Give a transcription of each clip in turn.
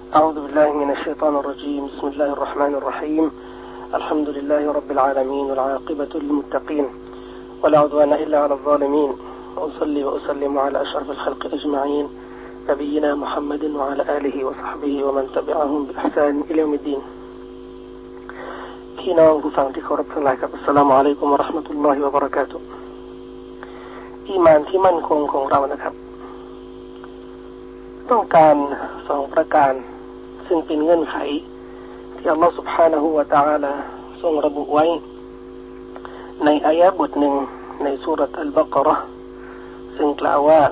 أعوذ بالله من الشيطان الرجيم. بسم الله الرحمن الرحيم. الحمد لله رب العالمين والعاقبة للمتقين ولا عدوان إلا على الظالمين. وأصلي وأسلم على أشرف الخلق أجمعين نبينا محمد وعلى آله وصحبه ومن تبعهم بإحسان إلى يوم الدين. พี่น้องผู้ฟังที่เคารพทั้งหลายครับอัสสลามุอะลัยกุมวะเราะห์มะตุลลอฮิวะบะเราะกาตุฮ์อีหม่านที่มั่นคงของเรานะครับต้องการ2ประการซึ่งเป็นเงื่อนไขที่อัลลอฮฺ سبحانه และ تعالى ทรงระบุไว้ในอายะห์บทหนึ่งในซูเราะห์อัลบะเกาะเราะห์ซึ่งกล่าวว่า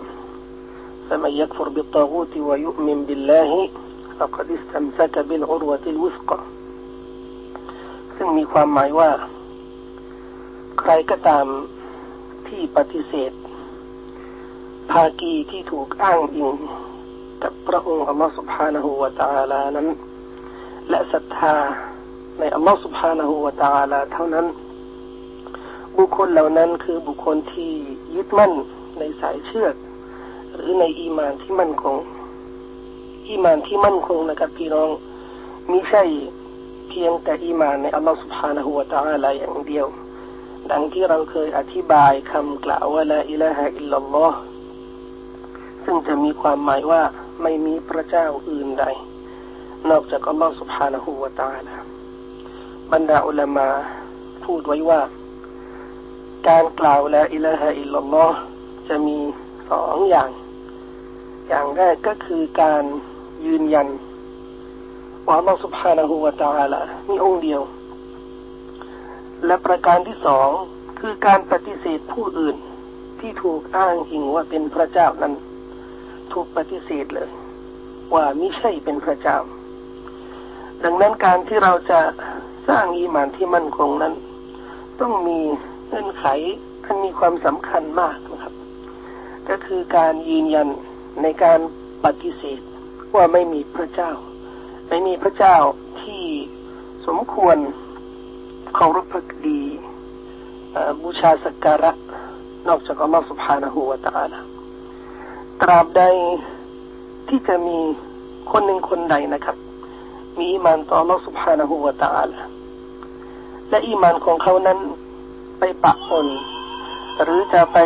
فمن يكفر بالطاغوت ويؤمن بالله فقد استمسك بالعروة الوثقى ซึ่งมีความหมายว่าใครก็ตามที่ปฏิเสธภาคีที่ถูกอ้างอิงกับพระองค์อัลลอฮฺ سبحانه และ تعالى นั้นและศรัทธาในอัลลอฮฺ سبحانه และ تعالى เท่านั้นบุคคลเหล่านั้นคือบุคคลที่ยึดมั่นในสายเชือกหรือในอีหม่านที่มั่นคงอีหม่านที่มั่นคงนะครับพี่น้องมิใช่เพียงแต่อีหม่านในอัลลอฮฺ سبحانه และ تعالى อย่างเดียวดังที่เราเคยอธิบายคำกล่าวว่าลาอิลาฮะอิลลัลลอฮ์ซึ่งจะมีความหมายว่าไม่มีพระเจ้าอื่นใดนอกจากอัลลอฮฺ سبحانه และ تعالى บรรดาอุลามะพูดไว้ว่าการกล่าวลาอิลาฮะอิลลัลลอฮ์จะมี2อย่างแรกก็คือการยืนยันว่าอัลลอฮฺ سبحانه และ تعالى มีองค์เดียวและประการที่2คือการปฏิเสธผู้อื่นที่ถูกอ้างอิงว่าเป็นพระเจ้านั้นถูกปฏิเสธเลยว่ามิใช่เป็นพระเจ้าดังนั้นการที่เราจะสร้างอีหม่านที่มั่นคงนั้นต้องมีเงื่อนไขที่มีความสำคัญมากนะครับก็คือการยืนยันในการปฏิเสธว่าไม่มีพระเจ้าไม่มีพระเจ้าที่สมควรเคารพภักดีบูชาสักการะนอกจากอัลลอฮฺ سبحانه และ تعالى ตราบใดที่จะมีคนหนึ่งคนใดนะครับมีอีหม่านต่ออัลลอฮฺ سبحانه และ تعالى และอีหม่านของเขานั้นไปปะปนหรือจะไป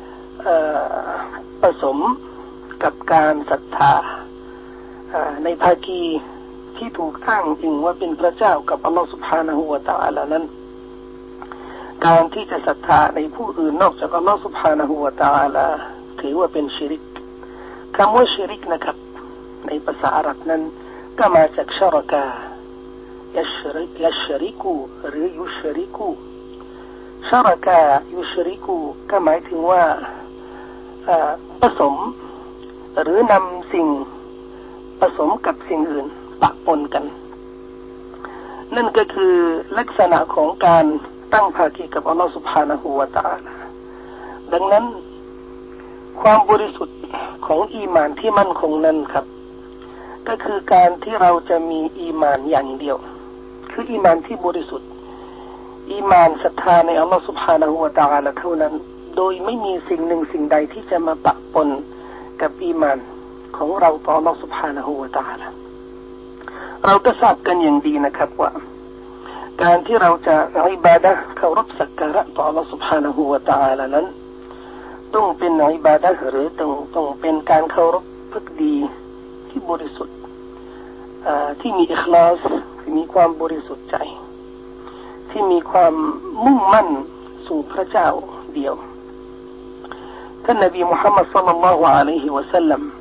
ผสมกับการศรัทธาในภาคีที่ถูกอ้างอิงว่าเป็นพระเจ้ากับอัลลอฮฺ سبحانه และ تعالى นั้นการที่จะศรัทธาในผู้อื่นนอกจากอัลลอฮฺ سبحانه และ تعالى ถือว่าเป็นชิริกคำว่าชิริกนะครับในภาษาอาหรับนั้นก็มาจากชะรกะยัชริกุหรือยุชริกุชะรกะยุชริกุก็หมายถึงว่าผสมหรือนำสิ่งผสมกับสิ่งอื่นปะปนกันนั่นก็คือลักษณะของการตั้งภาคีกับอัลลอฮฺ سبحانه และ تعالى ดังนั้นความบริสุทธิ์ของอีหม่านที่มั่นคงนั้นครับก็คือการที่เราจะมีอีหม่านอย่างเดียวคืออีหม่านที่บริสุทธิ์อีหม่านศรัทธาในอัลลอฮฺ سبحانه และ تعالى เท่านั้นโดยไม่มีสิ่งหนึ่งสิ่งใดที่จะมาปะปนกับอีหม่านของเราต่ออัลลอฮฺ سبحانه และ تعالى เราก็ทราบกันอย่างดีนะครับว่าการที่เราจะอิบาดะห์เคารพสักการะต่ออัลลอฮฺ سبحانه และ تعالى นั้นต้องเป็นอิบาดะห์หรือต้องเป็นการเคารพภักดีที่บริสุทธิ์ที่มีอิคลาสที่มีความบริสุทธิ์ใจที่มีความมุ่งมั่นสู่พระเจ้าเดียวท่านนบีมุฮัมมัดศ็อลลัลลอฮุอะลัยฮิวะซัลลัม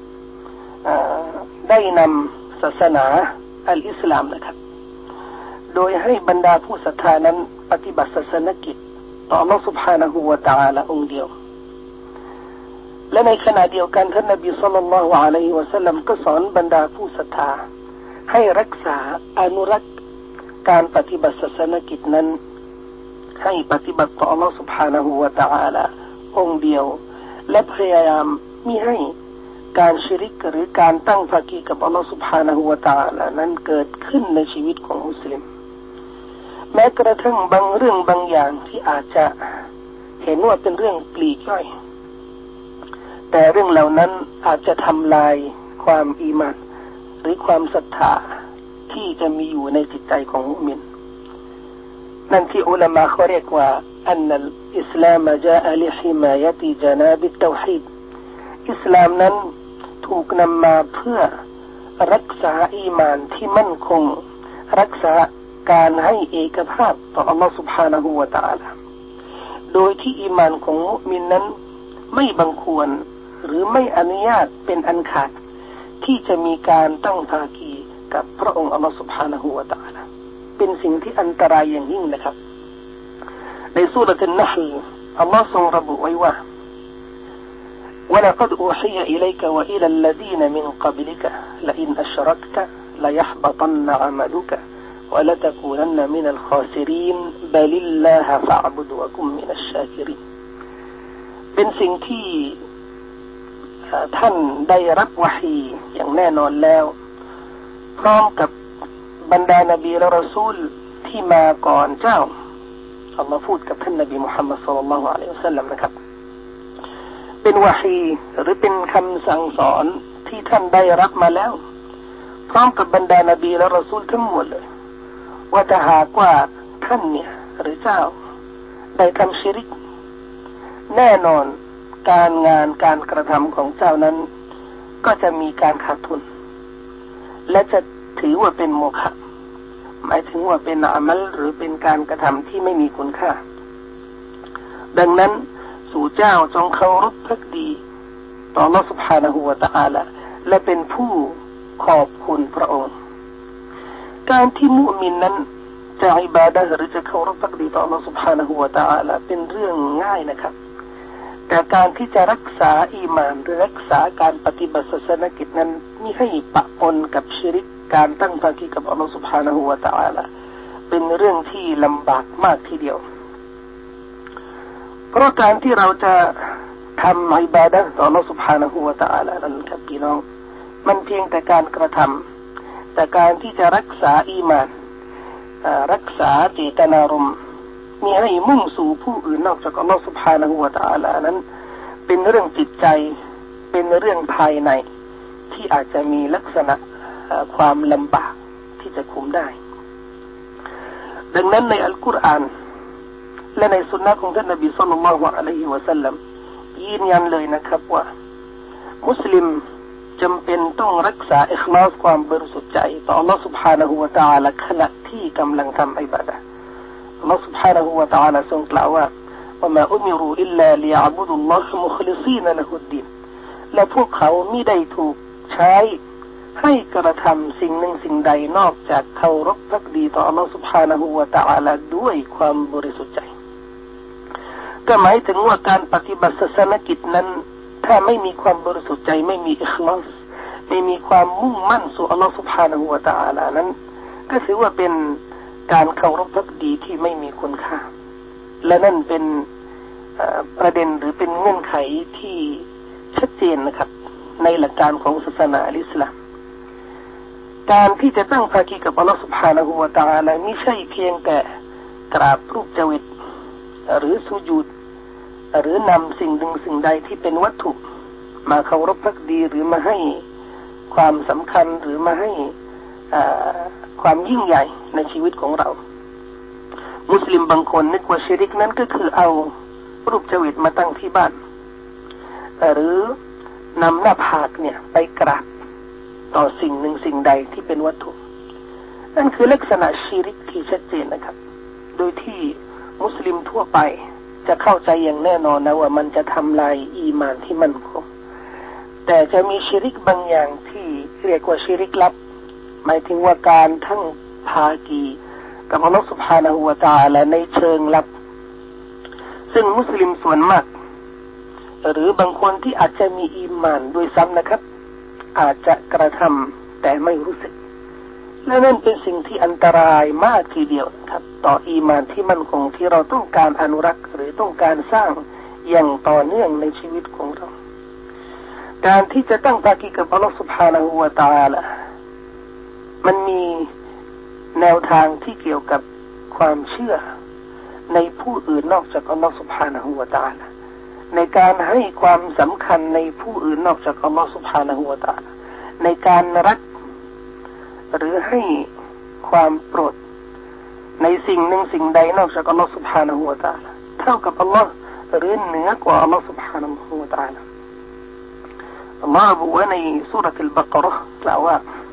ได้นำศาสนาอัลอิสลามนะครับโดยให้บรรดาผู้ศรัทธานั้นปฏิบัติศาสนกิจต่ออัลเลาะห์ سبحانه และ تعالى องค์เดียวและในขณะเดียวกันท่านนบีศ็อลลัลลอฮุอะลัยฮิวะซัลลัมก็สอนบรรดาผู้ศรัทธาให้รักษาอนุรักษ์การปฏิบัติศาสนกิจนั้นให้ปฏิบัติต่ออัลเลาะห์ سبحانه และ تعالى องค์เดียวและพยายามมิให้การชิริกหรือการตั้งภาคีกับอัลเลาะห์ سبحانه และ تعالى นั้นเกิดขึ้นในชีวิตของมุสลิมแม้กระทั่งบางเรื่องบางอย่างที่อาจจะเห็นว่าเป็นเรื่องปลีกย่อยแต่เรื่องเหล่านั้นอาจจะทำลายความอีหม่านหรือความศรัทธาที่จะมีอยู่ในจิตใจของมุมินนั่นที่อุลามะเขาเรียกว่าอันนัลอิสลามจาอะลิฮิมายะติญะนาบิตเตาฮีดอิสลามนั้นถูกนำมาเพื่อรักษาอีหม่านที่มั่นคงรักษาการให้เอกภาพต่ออัลลอฮฺ سبحانه และ تعالى โดยที่อีหม่านของมุมินนั้นไม่บังควรหรือไม่อนุญาตเป็นอันขาดที่จะมีการตั้งภาคีกับพระองค์อัลลอฮฺ سبحانه และ تعالى เป็นสิ่งที่อันตรายอย่างยิ่งนะครับในซูเราะห์อันนัห์ลอัลลอฮฺทรงระบุไว้ว่าولقد أوحي إليك وإلى الذين من قبلك لئن أشركت ليحبطن عملك ولتكونن من الخاسرين بل الله فاعبد وكن من الشاكرين เป็นสิ่งที่ท่านได้รับวะฮีอย่างแน่นอนแล้วพร้อมกับบรรดานบีและรอซูลที่มาก่อนเจ้าอัลลอฮ์พูดกับท่านนบีมุฮัมมัดศ็อลลัลลอฮุอะลัยฮิวะซัลลัมนะครับเป็นวะฮีหรือเป็นคำสั่งสอนที่ท่านได้รับมาแล้วพร้อมกับบรรดานบีและรอซูลทั้งหมดเลยว่าถ้าหากว่าท่านเนี่ยหรือเจ้าได้ทำชิริกแน่นอนการกระทำของเจ้านั้นก็จะมีการขาดทุนและจะถือว่าเป็นโมฆะหมายถึงว่าเป็นอามัลหรือเป็นการกระทำที่ไม่มีคุณค่าดังนั้นสู่เจ้าจงเคารพภักดีต่ออัลเลาะห์ซุบฮานะฮูวะตะอาลาและเป็นผู้ขอบคุณพระองค์การที่มุมินนั้นจะอิบาดะห์หรือจะเคารพภักดีต่ออัลเลาะห์ซุบฮานะฮูวะตะอาลาเป็นเรื่องง่ายนะครับแต่การที่จะรักษาอีหม่านหรือรักษาการปฏิบัติศาสนกิจนั้นมิให้ปะปนกับชิริกการตั้งภาคีกับอัลเลาะห์ซุบฮานะฮูวะตะอาลาเป็นเรื่องที่ลำบากมากทีเดียวเพราะการที่เราจะทำอิบาดะห์ต่ออัลเลาะห์ซุบฮานะฮูวะตะอาลานั้นครับพี่น้องมันเพียงแต่การกระทำแต่การที่จะรักษาอีหม่านรักษาเจตนารมณ์มีให้มุ่งสู่ผู้อื่นนอกจากอัลเลาะห์ซุบฮานะฮูวะตะอาลานั้นเป็นเรื่องจิตใจเป็นเรื่องภายในที่อาจจะมีลักษณะความลำบากที่จะคุมได้ดังนั้นในอัลกุรอานและในสุนนะของท่านนบีศ็อลลัลลอฮุอะลัยฮิวะซัลลัมยืนยันเลยนะครับว่ามุสลิมจำเป็นต้องรักษาอิคลาสความบริสุทธิ์ใจต่ออัลเลาะห์ซุบฮานะฮูวะตะอาลาขณะที่กำลังทำอิบาดะห์อัลเลาะห์ซุบฮานะฮูวะตะอาลาทรงกล่าวว่าوما أمروا إلا ليعبدوا الله مخلصين له الدين และพวกเขามิได้ถูกใช้ให้กระทำสิ่งหนึ่งสิ่งใดนอกจากเคารพภักดีต่ออัลเลาะห์ซุบฮานะฮูวะตะอาลาด้วยความบริสุทธิ์ใจก็หมายถึงว่าการปฏิบัติศาสนกิจนั้นถ้าไม่มีความบริสุทธิ์ใจไม่มีอิคลาสไม่มีความมุ่งมั่นสู่อัลเลาะห์ซุบฮานะฮูวะตะอาลานั้นก็ถือว่าเป็นการเคารพภักดีที่ไม่มีคุณค่าและนั่นเป็นประเด็นหรือเป็นเงื่อนไขที่ชัดเจนนะครับในหลักการของศาสนาอิสลามการที่จะตั้งภาคีกับอัลเลาะห์ซุบฮานะฮูวะตะอาลาไม่ใช่เพียงแต่กราบรูปเจวิตหรือสุญูดหรือนำสิ่งหนึ่งสิ่งใดที่เป็นวัตถุมาเคารพภักดีหรือมาให้ความสำคัญหรือมาให้ความยิ่งใหญ่ในชีวิตของเรามุสลิมบางคนนึกว่าชิริกนั้นก็คือเอารูปเจวิตมาตั้งที่บ้านหรือนำหน้าผากเนี่ยไปกราบต่อสิ่งหนึ่งสิ่งใดที่เป็นวัตถุนั่นคือลักษณะชิริกที่ชัดเจนนะครับโดยที่มุสลิมทั่วไปจะเข้าใจอย่างแน่นอนนะว่ามันจะทำลายอีหม่านที่มั่นคงแต่จะมีชิริกบางอย่างที่เรียกว่าชิริกลับหมายถึงว่าการทั้งภาคีกับอัลเลาะห์ซุบฮานะฮูวะตะอาลาในเชิงลับซึ่งมุสลิมส่วนมากหรือบางคนที่อาจจะมีอีหม่านด้วยซ้ำนะครับอาจจะกระทำแต่ไม่รู้สึกและนั่นเป็นสิ่งที่อันตรายมากทีเดียวครับต่ออีหม่านที่มั่นคงที่เราต้องการอนุรักษ์หรือต้องการสร้างอย่างต่อเนื่องในชีวิตของเราการที่จะตั้งภาคีกับอัลเลาะห์ซุบฮานะฮูวะตะอาลามันมีแนวทางที่เกี่ยวกับความเชื่อในผู้อื่นนอกจากอัลเลาะห์ซุบฮานะฮูวะตะอาลาในการให้ความสำคัญในผู้อื่นนอกจากอัลเลาะห์ซุบฮานะฮูวะตะอาลาในการรักหรือให้ความโปรดในสิ่งหนึ่งสิ่งใดนอกจากอัลลอฮฺ سبحانه และ تعالى เท่ากับอัลลอฮฺหรือเหนือกว่าอัลลอฮฺ سبحانه และ تعالى อัลลอฮฺระบุไว้ในซูเราะห์อัลบะเกาะฮ์กล่าวว่า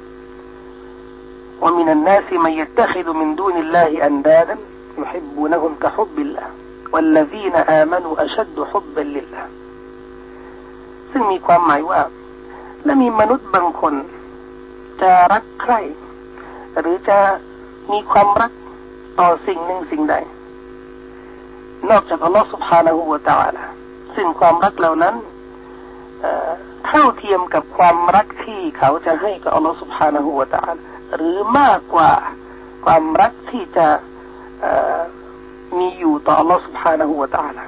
ومن الناس من يتخذ من دون الله أندادا يحبونهم كحب الله والذين آمنوا أشد حبا لله ซึ่งมีความหมายว่าและมีมนุษย์บางคนจะรักใคร่หรือจะมีความรักต่อสิ่งหนึ่งสิ่งใดนอกจากอัลลอฮฺ سبحانه และ تعالى ซึ่งความรักเหล่านั้นเท่าเทียมกับความรักที่เขาจะให้กับอัลลอฮฺ سبحانه และ تعالى หรือมากกว่าความรักที่จะมีอยู่ต่ออัลลอฮฺ سبحانه และ تعالى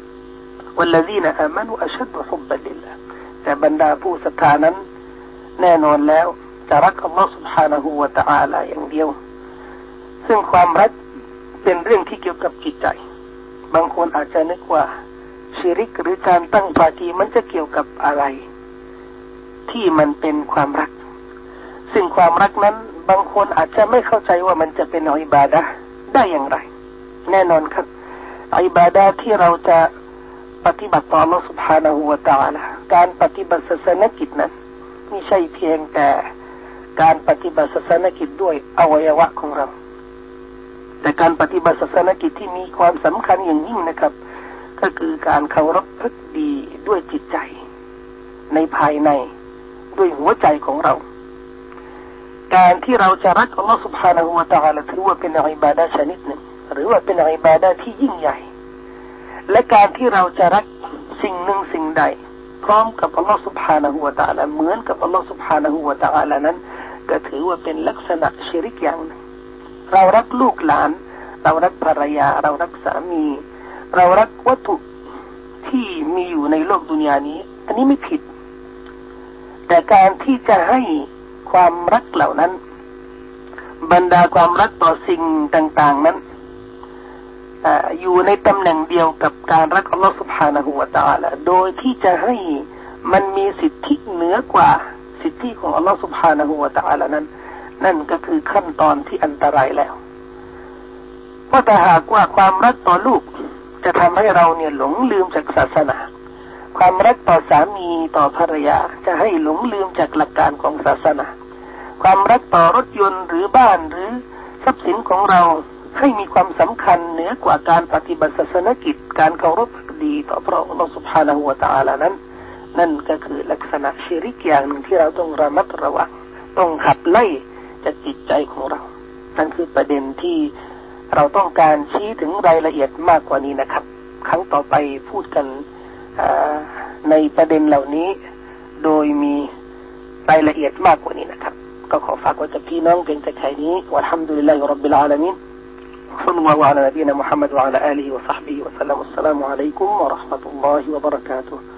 والذين آمنوا أشد حبا لله แต่บรรดาผู้ศรัทธานั้นแน่นอนแล้วจะรักอัลลอฮฺ سبحانه และ تعالى อย่างเดียวซึ่งความรักเป็นเรื่องที่เกี่ยวกับจิตใจบางคนอาจจะนึกว่าชิริกหรือการตั้งภาคีมันจะเกี่ยวกับอะไรที่มันเป็นความรักซึ่งความรักนั้นบางคนอาจจะไม่เข้าใจว่ามันจะเป็นอิบาดะห์ได้อย่างไรแน่นอนครับอิบาดะห์ที่เราจะปฏิบัติต่ออัลเลาะห์ سبحانه และ تعالى การปฏิบัติศาสนกิจนั้นไม่ใช่เพียงแต่การปฏิบัติศาสนกิจด้วยอวัยวะของเราแต่การปฏิบัติศาสนกิจที่มีความสำคัญอย่างยิ่งนะครับก็คือการเคารพภักดีด้วยจิตใจในภายในด้วยหัวใจของเราการที่เราจะรักอัลลอฮฺ سبحانه และ تعالى ถือว่าเป็นอิบาดะห์ชนิดหนึ่งหรือว่าเป็นอิบาดะห์ที่ยิ่งใหญ่และการที่เราจะรักสิ่งหนึ่งสิ่งใดพร้อมกับอัลลอฮฺ سبحانه และ تعالى เหมือนกับอัลลอฮฺ سبحانه และ تعالى นั้นก็ถือว่าเป็นลักษณะชิริกอย่างหนึ่งเรารักลูกหลานเรารักภรรยาเรารักสามีเรารักวัตถุที่มีอยู่ในโลกดุนยานี้อันนี้ไม่ผิดแต่การที่จะให้ความรักเหล่านั้นบรรดาความรักต่อสิ่งต่างๆนั้นอยู่ในตำแหน่งเดียวกับการรักอัลลอฮฺ سبحانه และ تعالى โดยที่จะให้มันมีสิทธิเหนือกว่าสิทธิของอัลลอฮฺ سبحانه และ تعالى นั้นนั่นก็คือขั้นตอนที่อันตรายแล้วเพราะถ้าหากว่าความรักต่อลูกจะทำให้เราเนี่ยหลงลืมจากศาสนาความรักต่อสามีต่อภรรยาจะให้หลงลืมจากหลักการของศาสนาความรักต่อรถยนต์หรือบ้านหรือทรัพย์สินของเราให้มีความสำคัญเหนือกว่าการปฏิบัติศาสนกิจการเคารพภักดีต่อพระองค์ Allah Subhanahu wa Ta'ala นั้นนั่นก็คือลักษณะชิริกอย่างหนึ่งที่เราต้องระมัดระวังต้องขับไล่จากจิตใจของเรานั่นคือประเด็นที่เราต้องการชี้ถึงรายละเอียดมากกว่านี้นะครับครั้งต่อไปพูดกันในประเด็นเหล่านี้โดยมีรายละเอียดมากกว่านี้นะครับก็ขอฝากไว้กับพี่น้องเพียงแต่แค่นี้วัลฮัมดุลิลลาฮิร็อบบิลอาลามีนصلى الله على نبينا محمد وعلى آله وصحبه وسلم السلام عليكم ورحمة الله وبركاته